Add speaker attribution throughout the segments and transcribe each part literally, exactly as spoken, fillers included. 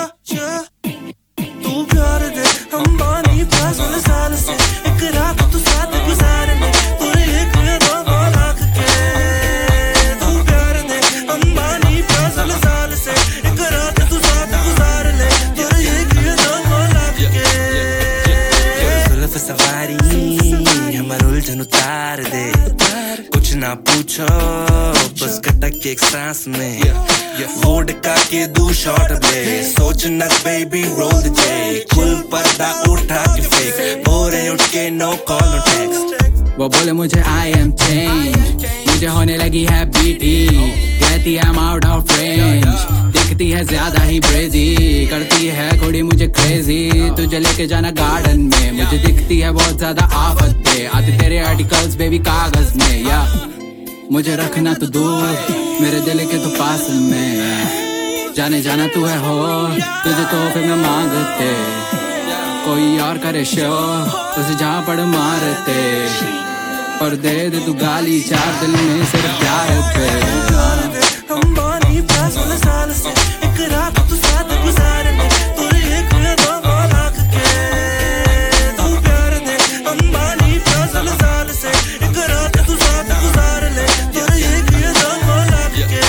Speaker 1: तू प्यार दे अंबानी पास वाले साल से एक रात तू साथ गुजारने तेरे एक दो लाख के तू प्यार दे अंबानी पास वाले साल से एक रात तू साथ गुजारने तेरे एक दो लाख के जुल्फ सवारी हमारा उलझन उतार दे कुछ ना पूछो बस कटक के एक सांस में वोडका के दो शॉट दे सोच न बेबी रोल द जे कुल पर्दा उठा के फेक बोरे उठ के नो कॉल नो टेक्स्ट
Speaker 2: वो बोले मुझे I am change मुझे होने लगी है बीटी कहती है I'm out of range दिखती है ज्यादा ही ब्रेजी करती है थोड़ी मुझे क्रेजी तुझे लेके जाना गार्डन में मुझे दिखती है बहुत ज्यादा आफतें आते तेरे आर्टिकल्स बेबी कागज में या मुझे रखना तो दूर मेरे दिल के तो पास में जाने जाना तू है हो तुझे तोहफे में मांगते कोई और करे शो उसे जहाँ पड़ मारते पर दे दे तू गाली चार दिल में सिर्फ प्यार पे
Speaker 1: अंबानी पास वाले साल से एक रात तू साथ गुजारने तेरे एक दो लाख के तू प्यार दे अंबानी पास वाले साल से एक रात तू साथ गुजारने तेरे एक दो लाख के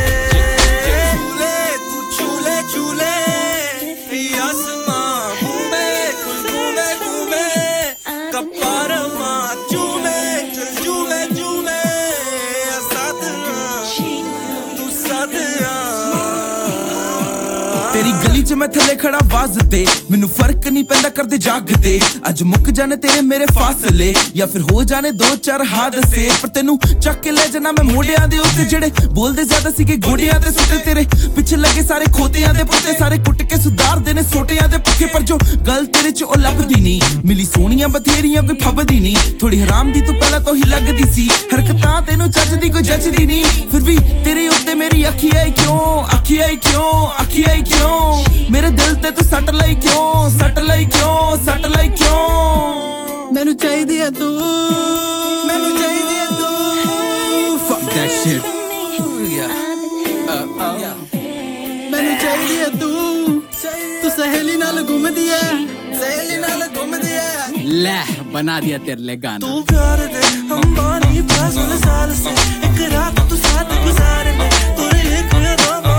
Speaker 1: झूले तू झूले झूले आसमां घूमे कुल घूमे घूमे कपार मां झूमे चल झूमे झूमे साथ तू साथ तेरी गली च मैं थले खड़ा आवाज दे मैनू फर्क नहीं पैंदा करदे जागदे अज मुक जाने तेरे मेरे फासले या फिर हो जाने दो चार हादसे पर तेनू चक के ले जाना मैं मोड़ियां दे उत्ते जेड़े बोलदे ज्यादा सीगे गोडियां ते सुते तेरे पिछे लगे सारे खोतियां दे पुत्ते सारे कुट के सुधार देने सोटियां दे पक्के पर जो गल तेरे च ओ लभदी नहीं मिली सोनियां बथेरियां कोई फबदी नहीं थोड़ी हराम दी तू पहला तो ही लगदी सी हरकतां तेनू जजदी कोई जजदी नहीं फिर भी तेरे उत्ते मेरी अखी आई क्यों अखी आई क्यों अखी आई क्यों मेरे दिल ते तू सट लाई क्यों सट लाई क्यों सट लाई क्यों
Speaker 2: मैनू चाहिदी है तू
Speaker 1: मैनू चाहिदी है तू
Speaker 2: fuck that shit मैनू चाहिदी है तू तू सहेली नाल घूमदी है सहेली नाल घूमदी है ले बना दिया तेरे लिए गाना
Speaker 1: तू प्यार दे अंबानी पास वाले साल से एक रात तू साथ गुजारने तेरे एक दो